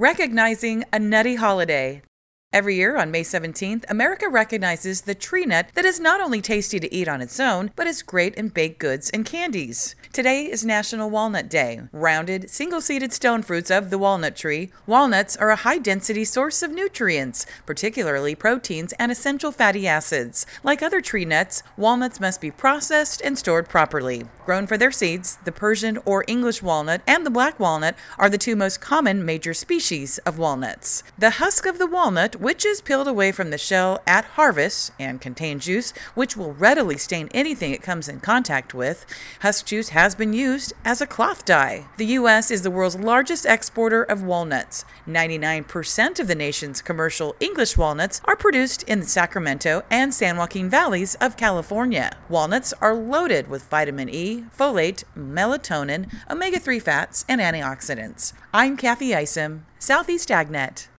Recognizing a nutty holiday. Every year on May 17th, America recognizes the tree nut that is not only tasty to eat on its own, but is great in baked goods and candies. Today is National Walnut Day. Rounded, single-seeded stone fruits of the walnut tree, walnuts are a high-density source of nutrients, particularly proteins and essential fatty acids. Like other tree nuts, walnuts must be processed and stored properly. Grown for their seeds, the Persian or English walnut and the black walnut are the two most common major species of walnuts. The husk of the walnut, which is peeled away from the shell at harvest and contains juice which will readily stain anything it comes in contact with. Husk juice has been used as a cloth dye. The U.S. is the world's largest exporter of walnuts. 99% of the nation's commercial English walnuts are produced in the Sacramento and San Joaquin valleys of California. Walnuts are loaded with vitamin E, folate, melatonin, omega-3 fats, and antioxidants. I'm Kathy Isom, Southeast AgNet.